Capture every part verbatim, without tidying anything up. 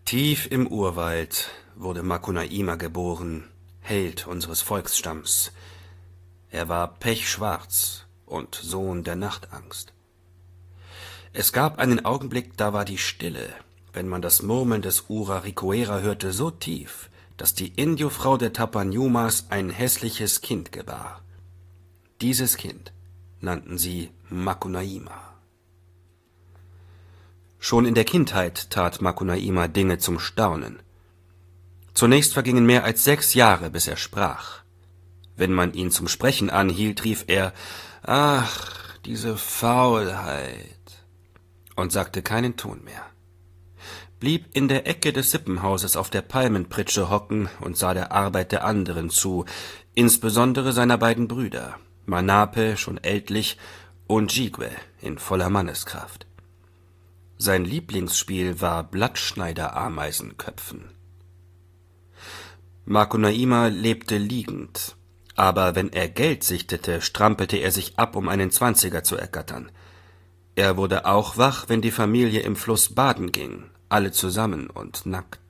Tief im Urwald wurde Macunaíma geboren, Held unseres Volksstamms. Er war pechschwarz und Sohn der Nachtangst. Es gab einen Augenblick, da war die Stille, wenn man das Murmeln des Uraricuera hörte, so tief, dass die Indiofrau der Tapanumas ein hässliches Kind gebar. Dieses Kind nannten sie Macunaíma. Schon in der Kindheit tat Macunaíma Dinge zum Staunen. Zunächst vergingen mehr als sechs Jahre, bis er sprach. Wenn man ihn zum Sprechen anhielt, rief er, »Ach, diese Faulheit«, und sagte keinen Ton mehr. Blieb in der Ecke des Sippenhauses auf der Palmenpritsche hocken und sah der Arbeit der anderen zu, insbesondere seiner beiden Brüder, Manape, schon ältlich, und Jigwe, in voller Manneskraft. Sein Lieblingsspiel war Blattschneider-Ameisenköpfen. Macunaíma lebte liegend, aber wenn er Geld sichtete, strampelte er sich ab, um einen Zwanziger zu ergattern. Er wurde auch wach, wenn die Familie im Fluss baden ging, alle zusammen und nackt.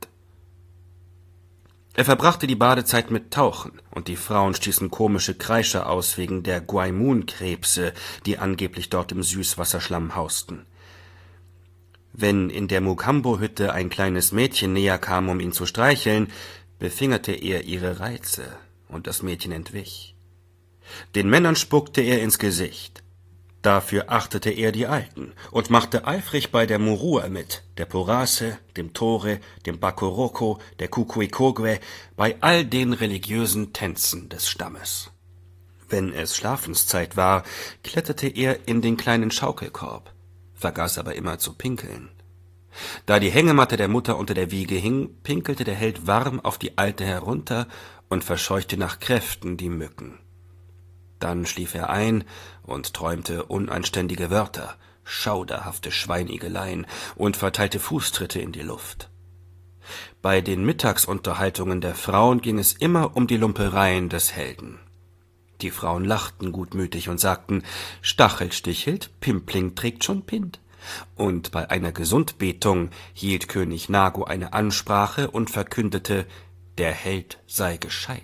Er verbrachte die Badezeit mit Tauchen, und die Frauen stießen komische Kreische aus wegen der Guaymun-Krebse, die angeblich dort im Süßwasserschlamm hausten. Wenn in der Mukambo-Hütte ein kleines Mädchen näher kam, um ihn zu streicheln, befingerte er ihre Reize, und das Mädchen entwich. Den Männern spuckte er ins Gesicht. Dafür achtete er die Alten und machte eifrig bei der Murua mit, der Porase, dem Tore, dem Bakoroko, der Kukuikogwe, bei all den religiösen Tänzen des Stammes. Wenn es Schlafenszeit war, kletterte er in den kleinen Schaukelkorb, vergaß aber immer zu pinkeln. Da die Hängematte der Mutter unter der Wiege hing, pinkelte der Held warm auf die Alte herunter und verscheuchte nach Kräften die Mücken. Dann schlief er ein und träumte unanständige Wörter, schauderhafte Schweinigeleien und verteilte Fußtritte in die Luft. Bei den Mittagsunterhaltungen der Frauen ging es immer um die Lumpereien des Helden. Die Frauen lachten gutmütig und sagten, Stachel stichelt, Pimpling trägt schon Pint. Und bei einer Gesundbetung hielt König Nago eine Ansprache und verkündete, der Held sei gescheit.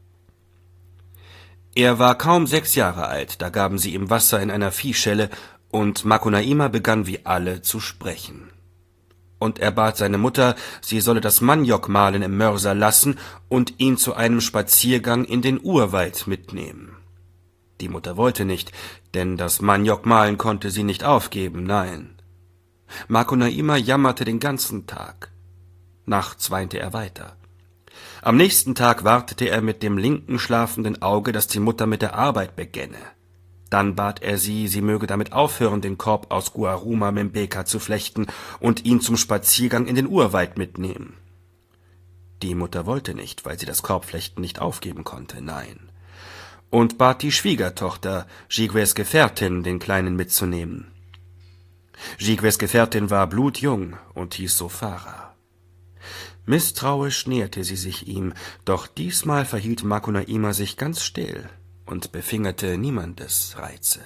Er war kaum sechs Jahre alt, da gaben sie ihm Wasser in einer Viehschelle, und Macunaíma begann wie alle zu sprechen. Und er bat seine Mutter, sie solle das Maniok mahlen im Mörser lassen und ihn zu einem Spaziergang in den Urwald mitnehmen. Die Mutter wollte nicht, denn das Maniok mahlen konnte sie nicht aufgeben, nein. Macunaíma jammerte den ganzen Tag. Nachts weinte er weiter. Am nächsten Tag wartete er mit dem linken schlafenden Auge, dass die Mutter mit der Arbeit begänne. Dann bat er sie, sie möge damit aufhören, den Korb aus Guaruma Membeka zu flechten und ihn zum Spaziergang in den Urwald mitnehmen. Die Mutter wollte nicht, weil sie das Korbflechten nicht aufgeben konnte, nein. Und bat die Schwiegertochter, Jigwes Gefährtin, den Kleinen mitzunehmen. Jigwes Gefährtin war blutjung und hieß Sofara. Misstrauisch näherte sie sich ihm, doch diesmal verhielt Macunaíma sich ganz still und befingerte niemandes Reize.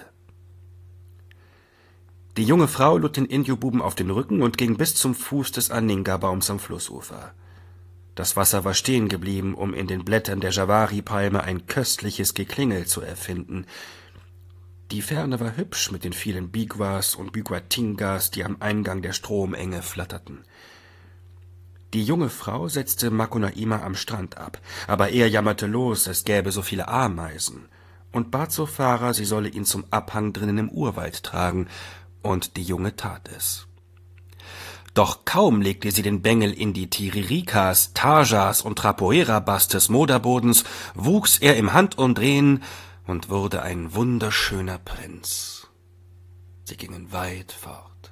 Die junge Frau lud den Indiobuben auf den Rücken und ging bis zum Fuß des Aninga-Baums am Flussufer. Das Wasser war stehen geblieben, um in den Blättern der Javari-Palme ein köstliches Geklingel zu erfinden. Die Ferne war hübsch mit den vielen Biguas und Biguatingas, die am Eingang der Stromenge flatterten. Die junge Frau setzte Macunaíma am Strand ab, aber er jammerte los, es gäbe so viele Ameisen, und bat Sofara, sie solle ihn zum Abhang drinnen im Urwald tragen, und die Junge tat es. Doch kaum legte sie den Bengel in die Tiririkas, Tajas und Trapoera-Bass des Moderbodens, wuchs er im Handumdrehen und wurde ein wunderschöner Prinz. Sie gingen weit fort.